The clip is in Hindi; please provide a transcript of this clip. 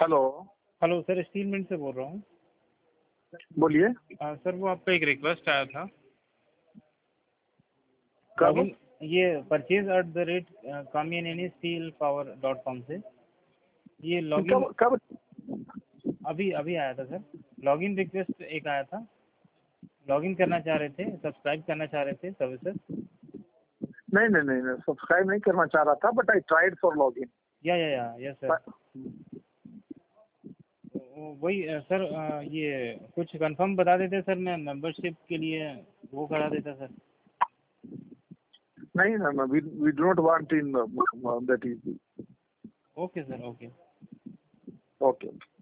Hello. Hello sir, SteelMint से बोल रहा हूँ। बोलिए। सर वो आपका एक रिक्वेस्ट आया था। कब? लॉगिन ये purchase@, kamianini-steel-power.com से ये लॉगिन कब कब? अभी अभी आया था सर। लॉगिन रिक्वेस्ट एक आया था। लॉगिन करना चाह रहे थे, सब्सक्राइब करना चाह रहे थे सर्विसेज। नहीं नहीं नहीं, सब्सक्राइब नहीं करना चाह रहा था, but I tried for log in. Yes sir. वही सर, ये कुछ कंफर्म बता देते सर, मैं मेंबरशिप के लिए वो करा देता सर। नहीं ना, we do not want in that is. Okay sir, okay. Okay.